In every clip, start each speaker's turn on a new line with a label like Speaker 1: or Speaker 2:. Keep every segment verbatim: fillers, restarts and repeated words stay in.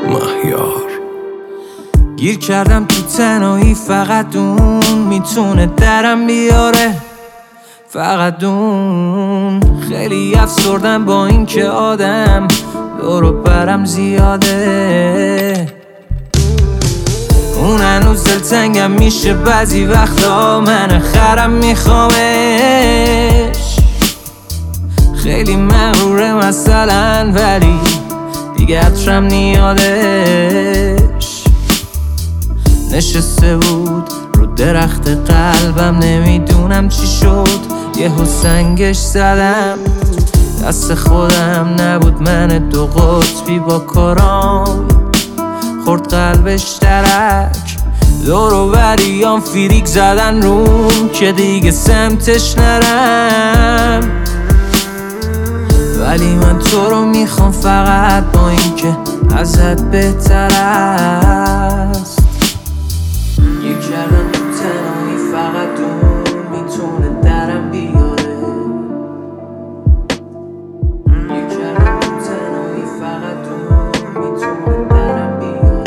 Speaker 1: مهیار.
Speaker 2: گیر کردم تو تنهایی، فقط اون میتونه درم بیاره، فقط اون. خیلی افسردم با این که آدم دور و برم زیاده. اون هنوز دلتنگم میشه بعضی وقتا، من خرم میخوامش. خیلی مغروره مثلا، ولی دیگه عطرم نیادش. نشسته بود رو درخت قلبم، نمیدونم چی شد، یهو سنگش زدم. دست خودم نبود، من دو قطبی با کارام خورد قلبش ترک. دور و بریام فیریک زدن روم که دیگه سمتش نرم. ولی من تو رو میخوام فقط با این که ازت بهتر است. گیر کردم تو تنهایی، فقط اون میتونه درم بیاره. گیر کردم تو تنهایی، فقط اون میتونه درم بیاره.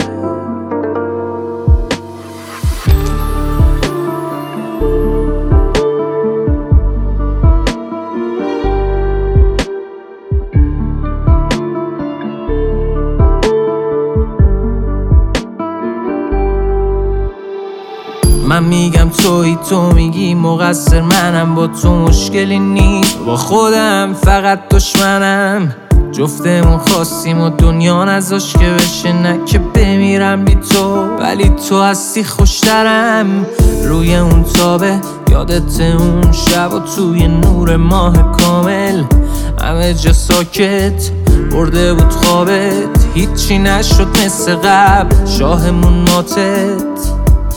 Speaker 2: من میگم توی، تو میگی مقصر، منم با تو مشکلی نیست، با خودم فقط دشمنم. جفتمون خواستیم و دنیا نذاش که بشه، نه که بمیرم بی تو. ولی تو هستی خوشترم. روی اون تابه یادت اون شب و توی نور ماه کامل، همه جا ساکت برده بود خوابت. هیچی نشد مثل قبل، شاهمون ماتت.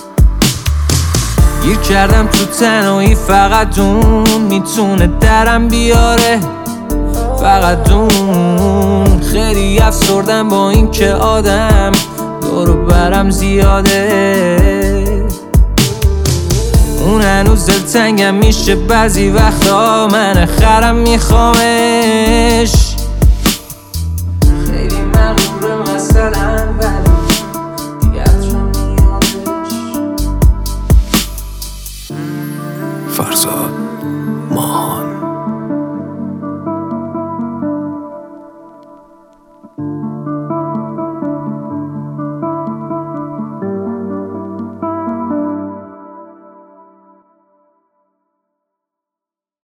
Speaker 2: گیر کردم تو تنهایی، فقط اون میتونه درم بیاره، فقط اون. خیلی افسردم با این که آدم دور و برم زیاده. اون هنوز دلتنگم میشه بعضی وقتا، من خرم میخوامش.